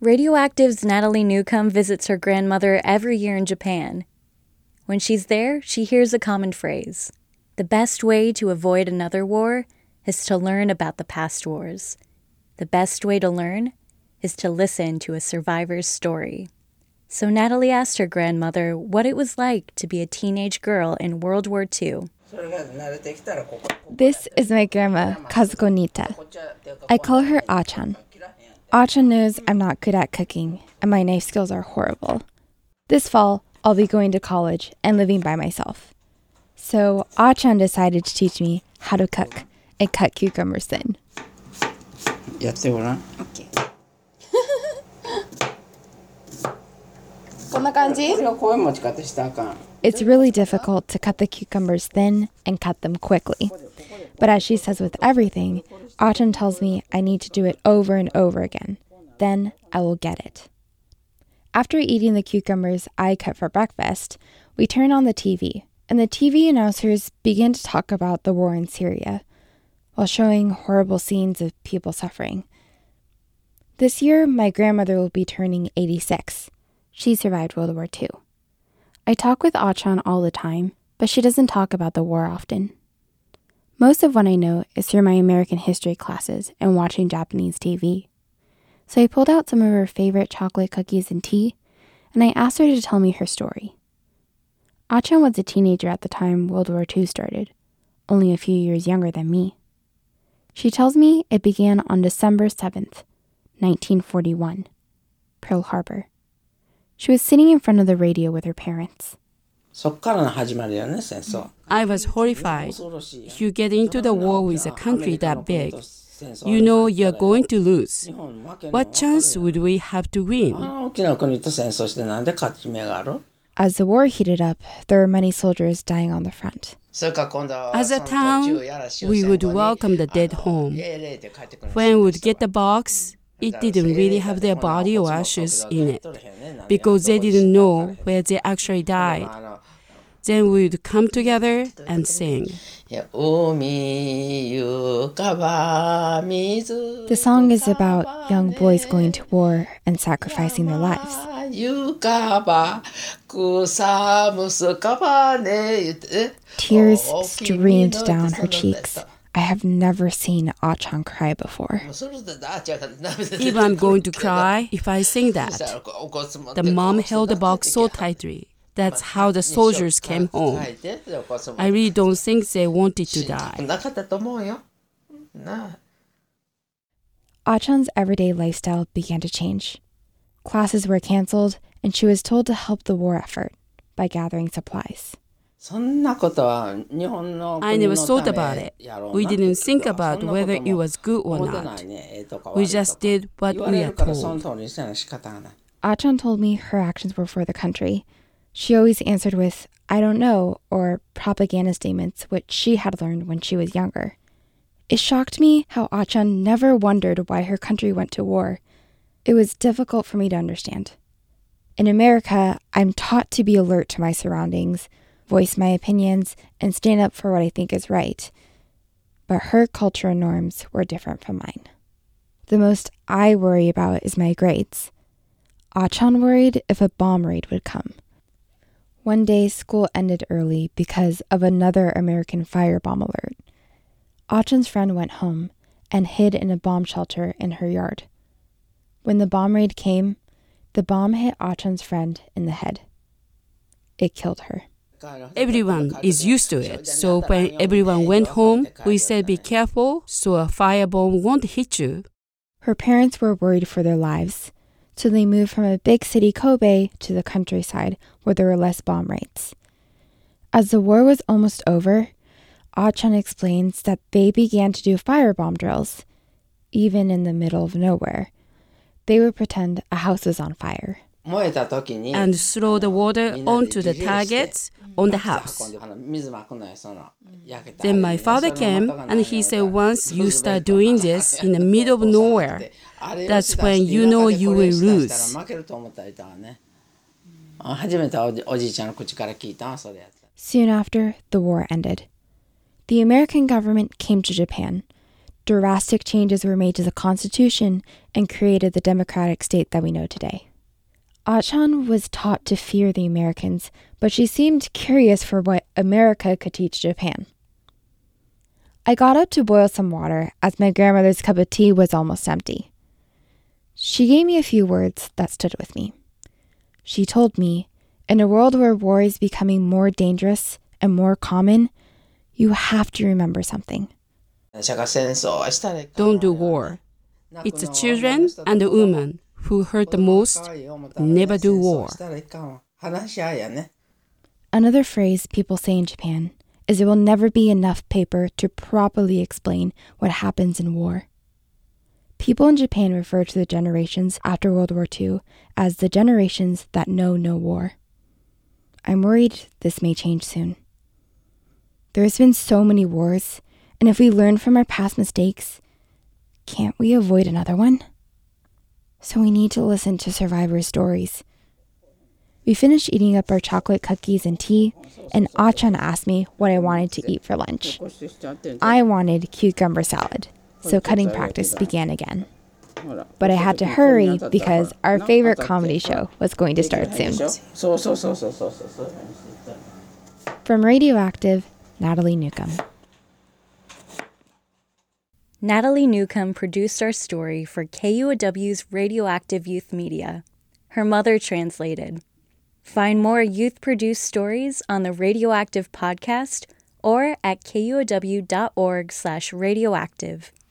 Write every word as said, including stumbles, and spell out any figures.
Radioactive's Natalie Newcomb visits her grandmother every year in Japan. When she's there, she hears a common phrase. The best way to avoid another war is to learn about the past wars. The best way to learn is to listen to a survivor's story. So Natalie asked her grandmother what it was like to be a teenage girl in World War Two. This is my grandma, Kazuko Nita. I call her Ah-chan. Ah-chan knows I'm not good at cooking, and my knife skills are horrible. This fall, I'll be going to college and living by myself. So Ah-chan decided to teach me how to cook and cut cucumbers thin. Okay. It's really difficult to cut the cucumbers thin and cut them quickly. But as she says with everything, Ah-chan tells me I need to do it over and over again. Then I will get it. After eating the cucumbers I cut for breakfast, we turn on the T V, and the T V announcers begin to talk about the war in Syria, while showing horrible scenes of people suffering. This year, my grandmother will be turning eighty-six. She survived World War Two. I talk with Ah-chan all the time, but she doesn't talk about the war often. Most of what I know is through my American history classes and watching Japanese T V. So I pulled out some of her favorite chocolate cookies and tea, and I asked her to tell me her story. Ah-chan was a teenager at the time World War Two started, only a few years younger than me. She tells me it began on December seventh, nineteen forty-one, Pearl Harbor. She was sitting in front of the radio with her parents. I was horrified. You get into the war with a country that big. You know you're going to lose. What chance would we have to win? As the war heated up, there were many soldiers dying on the front. As a town, we would welcome the dead home. When we would get the box, it didn't really have their body or ashes in it, because they didn't know where they actually died. Then we would come together and sing. The song is about young boys going to war and sacrificing their lives. Tears streamed down her cheeks. I have never seen Ah-chan cry before. Even I'm going to cry if I sing that. The mom held the box so tightly. That's how the soldiers came home. I really don't think they wanted to die. Ah-chan's everyday lifestyle began to change. Classes were canceled, and she was told to help the war effort by gathering supplies. I never thought about it. We didn't think about whether it was good or not. We just did what we are told. Ah-chan told me her actions were for the country. She always answered with, I don't know, or propaganda statements, which she had learned when she was younger. It shocked me how Ah-chan never wondered why her country went to war. It was difficult for me to understand. In America, I'm taught to be alert to my surroundings, voice my opinions, and stand up for what I think is right. But her culture and norms were different from mine. The most I worry about is my grades. Ah-chan worried if a bomb raid would come. One day, school ended early because of another American firebomb alert. Ah-chan's friend went home and hid in a bomb shelter in her yard. When the bomb raid came, the bomb hit Ah-chan's friend in the head. It killed her. Everyone is used to it, so when everyone went home, we said be careful so a firebomb won't hit you. Her parents were worried for their lives, so they moved from a big city, Kobe, to the countryside where there were less bomb rates. As the war was almost over, Ah-chan explains that they began to do firebomb drills, even in the middle of nowhere. They would pretend a house was on fire. And throw the water onto the targets on the house. Then my father came and he said once you start doing this in the middle of nowhere, that's when you know you will lose. Soon after, the war ended. The American government came to Japan, drastic changes were made to the Constitution and created the democratic state that we know today. Ah-chan was taught to fear the Americans, but she seemed curious for what America could teach Japan. I got up to boil some water as my grandmother's cup of tea was almost empty. She gave me a few words that stood with me. She told me, in a world where war is becoming more dangerous and more common, you have to remember something. Don't do war. It's the children and the women who hurt the most. Never do war. Another phrase people say in Japan is there will never be enough paper to properly explain what happens in war. People in Japan refer to the generations after World War Two as the generations that know no war. I'm worried this may change soon. There's been so many wars, and if we learn from our past mistakes, can't we avoid another one? So we need to listen to survivors' stories. We finished eating up our chocolate cookies and tea, and Ah-chan asked me what I wanted to eat for lunch. I wanted cucumber salad, so cutting practice began again. But I had to hurry because our favorite comedy show was going to start soon. From Radioactive, Natalie Newcomb. Natalie Newcomb produced our story for K U O W's Radioactive Youth Media. Her mother translated. Find more youth-produced stories on the Radioactive podcast or at kuow dot org slash radioactive.